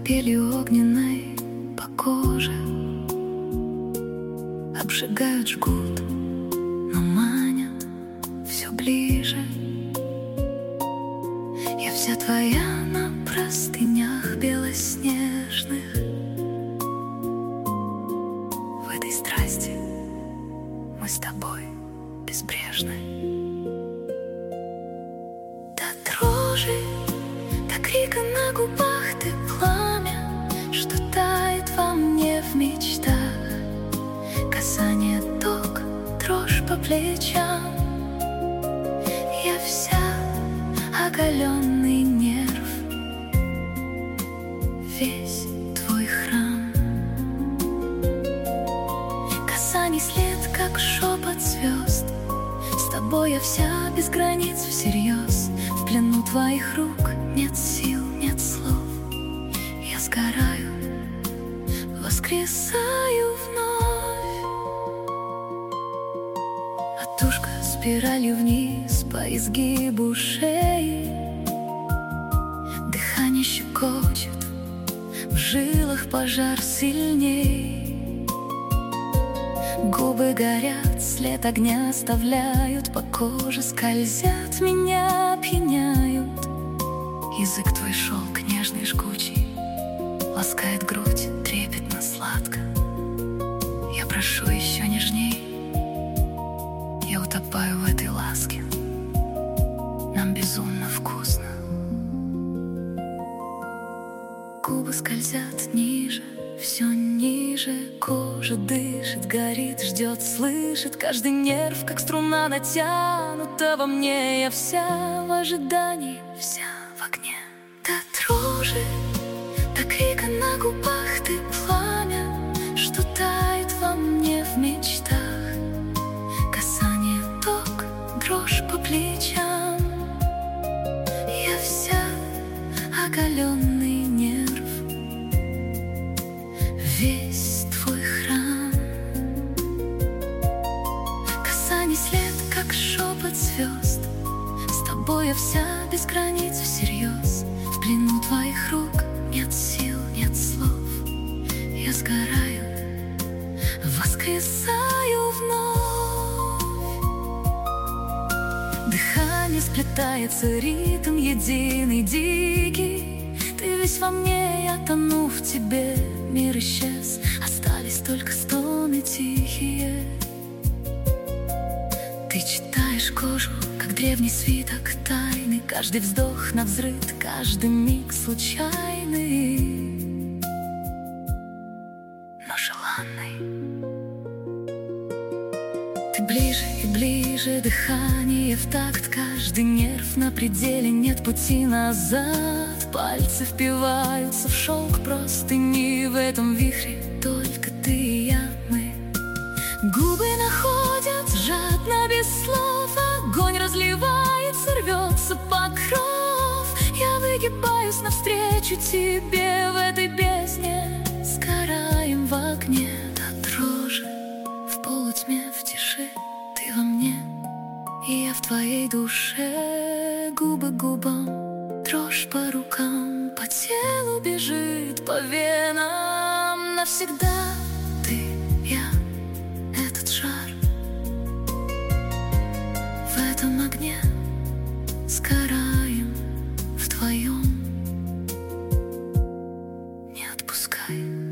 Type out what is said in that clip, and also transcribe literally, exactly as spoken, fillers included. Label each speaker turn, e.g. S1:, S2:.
S1: пелью огненной по коже обжигают, жгут, но манят все ближе. Я вся твоя на простынях белоснежных. В этой страсти мы с тобой безбрежны. До дрожи, до крика на губах ты пламя, что тает во мне в мечтах. Касание ток, дрожь по плечам. Я вся оголенный нерв, весь твой храм. Касаний след, как шепот звезд. С тобой я вся без границ всерьез. В плену твоих рук нет сил, нет слов. Я сгораю, воскресаю вновь. А тушка спиралью вниз по изгибу шеи. Дыхание щекочет, в жилах пожар сильней. Губы горят, след огня оставляют, по коже скользят, меня опьяняют. Язык твой шелк нежный, жгучий, ласкает грудь трепетно, сладко. Я прошу еще нежней, я утопаю в этой ласке. Нам безумно вкусно. Губы скользят ниже, все ниже. Кожа дышит, горит, ждет, слышит. Каждый нерв, как струна натянута во мне. Я вся в ожидании, вся в огне. До дрожи, до крика на губах ты пламя, что тает во мне в мечтах. Касание ток, дрожь по плечам. Я вся оголенный нерв, весь твой храм. Касаний след, как шепот звезд. С тобой я вся без границ всерьез. В плену твоих рук нет сил, нет слов. Я сгораю, воскресаю вновь. Дыхание сплетается, ритм единый, дикий. Ты весь во мне, я тону в тебе. Мир исчез, остались только стоны тихие. Ты читаешь кожу, как древний свиток тайны. Каждый вздох навзрыд, каждый миг случайный, но желанный. Ты ближе и ближе, дыхание в такт. Каждый нерв на пределе, нет пути назад. Пальцы впиваются в шелк простыни. В этом вихре только ты и я, мы. Губы находят жадно, без слов. Огонь разливается, рвется покров. Я выгибаюсь навстречу тебе в этой бездне. Сгораем в огне до дрожи. В полутьме, в тиши ты во мне, и я в твоей душе. Губы к губам, дрожь по рукам, по телу бежит, по венам. Навсегда ты, я, этот жар. В этом огне сгораем вдвоем. Не отпускай.